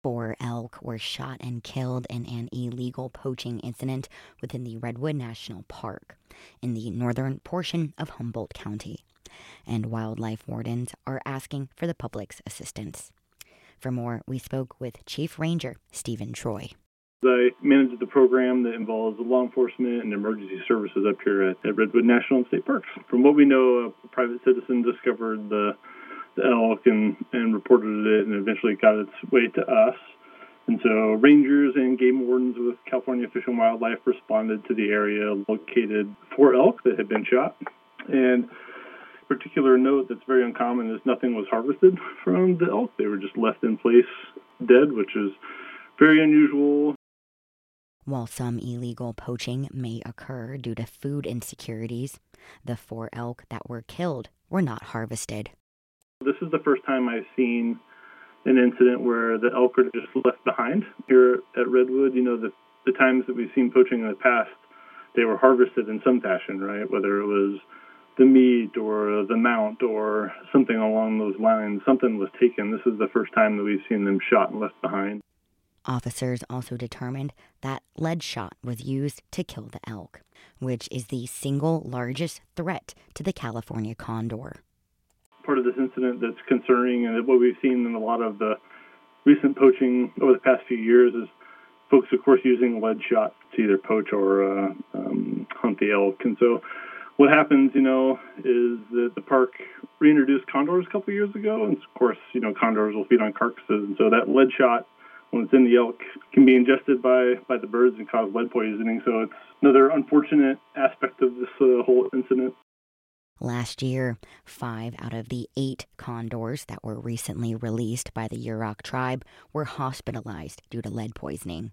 4 elk were shot and killed in an illegal poaching incident within the Redwood National Park in the northern portion of Humboldt County, and wildlife wardens are asking for the public's assistance. For more, we spoke with Chief Ranger Stephen Troy. I manage the program that involves law enforcement and emergency services up here at Redwood National and State Parks. From what we know, a private citizen discovered the elk and reported it, and eventually got its way to us. And so rangers and game wardens with California Fish and Wildlife responded to the area, located 4 elk that had been shot. And a particular note that's very uncommon is nothing was harvested from the elk. They were just left in place dead, which is very unusual. While some illegal poaching may occur due to food insecurities, the 4 elk that were killed were not harvested. This is the first time I've seen an incident where the elk are just left behind here at Redwood. You know, the times that we've seen poaching in the past, they were harvested in some fashion, right? Whether it was the meat or the mount or something along those lines, something was taken. This is the first time that we've seen them shot and left behind. Officers also determined that lead shot was used to kill the elk, which is the single largest threat to the California condor. Part of this incident that's concerning, and what we've seen in a lot of the recent poaching over the past few years, is folks, of course, using lead shot to either poach or hunt the elk. And so what happens, is that the park reintroduced condors a couple of years ago, and of course, condors will feed on carcasses, and so that lead shot, when it's in the elk, can be ingested by the birds and cause lead poisoning. So it's another unfortunate aspect of this whole incident. Last year, 5 out of the 8 condors that were recently released by the Yurok tribe were hospitalized due to lead poisoning.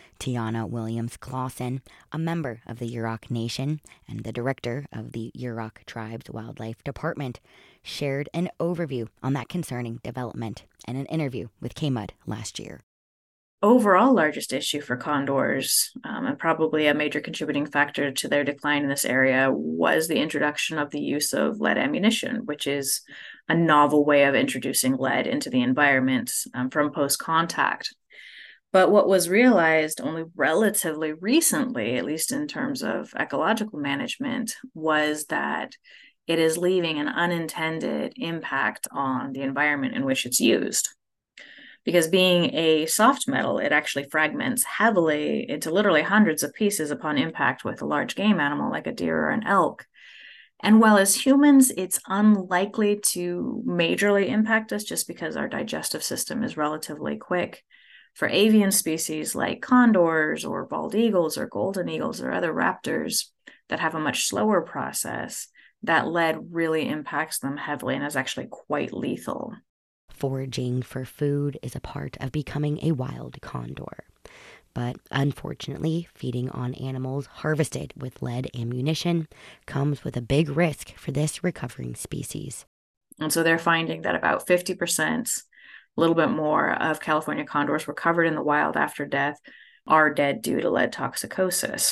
Tiana Williams-Clausen, a member of the Yurok Nation and the director of the Yurok tribe's wildlife department, shared an overview on that concerning development in an interview with KMUD last year. Overall largest issue for condors, and probably a major contributing factor to their decline in this area, was the introduction of the use of lead ammunition, which is a novel way of introducing lead into the environment from post-contact. But what was realized only relatively recently, at least in terms of ecological management, was that it is leaving an unintended impact on the environment in which it's used. Because being a soft metal, it actually fragments heavily into literally hundreds of pieces upon impact with a large game animal like a deer or an elk. And while as humans, it's unlikely to majorly impact us just because our digestive system is relatively quick, for avian species like condors or bald eagles or golden eagles or other raptors that have a much slower process, that lead really impacts them heavily and is actually quite lethal. Foraging for food is a part of becoming a wild condor. But unfortunately, feeding on animals harvested with lead ammunition comes with a big risk for this recovering species. And so they're finding that about 50%, a little bit more, of California condors recovered in the wild after death are dead due to lead toxicosis.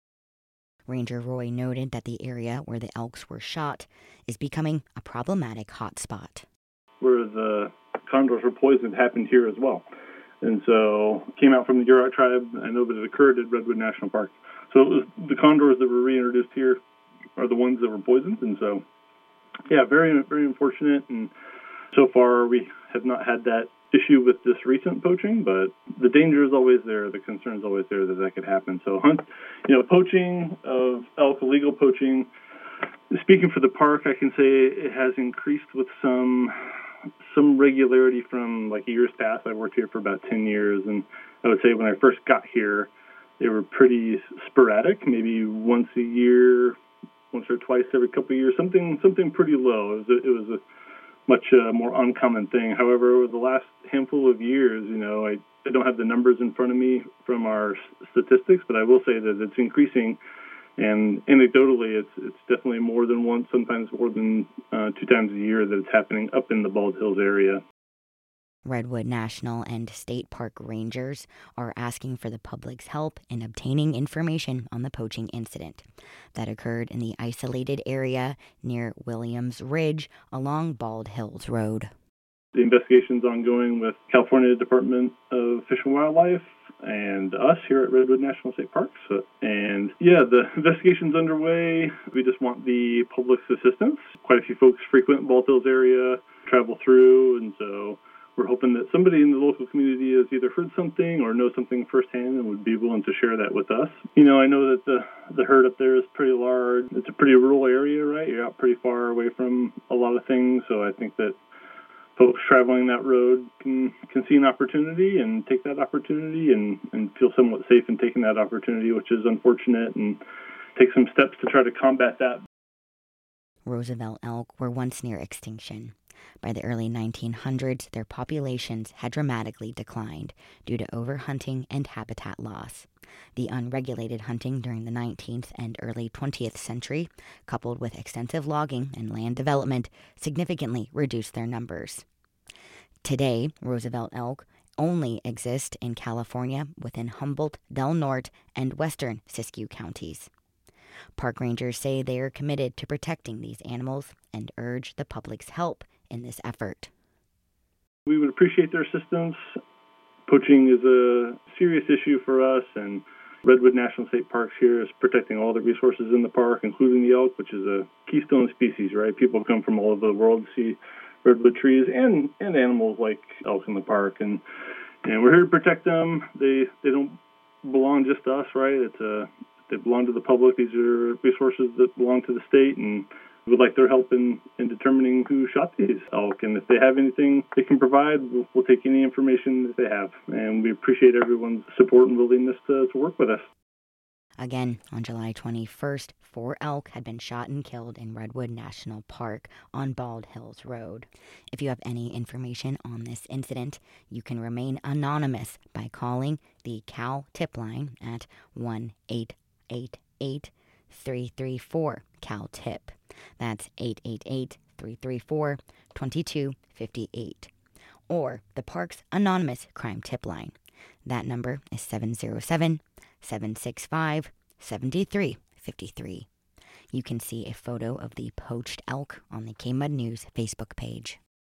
Ranger Roy noted that the area where the elks were shot is becoming a problematic hotspot. Where the condors were poisoned happened here as well. And so came out from the Yurok tribe. I know that it occurred at Redwood National Park. So it was the condors that were reintroduced here are the ones that were poisoned. And so, yeah, very, very unfortunate. And so far we have not had that issue with this recent poaching, but the danger is always there. The concern is always there that could happen. So poaching of elk, illegal poaching, speaking for the park, I can say it has increased with some regularity from like years past. I worked here for about 10 years, and I would say when I first got here, they were pretty sporadic, maybe once a year, once or twice every couple of years, something pretty low. It was a much more uncommon thing. However, over the last handful of years, I don't have the numbers in front of me from our statistics, but I will say that it's increasing. And anecdotally, it's definitely more than once, sometimes more than 2 times a year that it's happening up in the Bald Hills area. Redwood National and State Park rangers are asking for the public's help in obtaining information on the poaching incident that occurred in the isolated area near Williams Ridge along Bald Hills Road. The investigation's ongoing with California Department of Fish and Wildlife and us here at Redwood National State Parks. And yeah, the investigation's underway. We just want the public's assistance. Quite a few folks frequent Bald Hills area, travel through, and so we're hoping that somebody in the local community has either heard something or knows something firsthand and would be willing to share that with us. I know that the herd up there is pretty large. It's a pretty rural area, right? You're out pretty far away from a lot of things, so I think that folks traveling that road can see an opportunity and take that opportunity and feel somewhat safe in taking that opportunity, which is unfortunate, and take some steps to try to combat that. Roosevelt elk were once near extinction. By the early 1900s, their populations had dramatically declined due to overhunting and habitat loss. The unregulated hunting during the 19th and early 20th century, coupled with extensive logging and land development, significantly reduced their numbers. Today, Roosevelt elk only exist in California within Humboldt, Del Norte, and western Siskiyou counties. Park rangers say they are committed to protecting these animals and urge the public's help in this effort. We would appreciate their assistance. Poaching is a serious issue for us, and Redwood National State Parks here is protecting all the resources in the park, including the elk, which is a keystone species, right? People come from all over the world to see redwood trees and animals like elk in the park, and we're here to protect them. They don't belong just to us, right? They belong to the public. These are resources that belong to the state, and we would like their help in determining who shot these elk. And if they have anything they can provide, we'll take any information that they have. And we appreciate everyone's support and willingness to work with us. Again, on July 21st, 4 elk had been shot and killed in Redwood National Park on Bald Hills Road. If you have any information on this incident, you can remain anonymous by calling the Cal tip line at 1-888-334-CAL-TIP. That's 888-334-2258. Or the park's anonymous crime tip line. That number is 707-765-7353. You can see a photo of the poached elk on the K-Mud News Facebook page.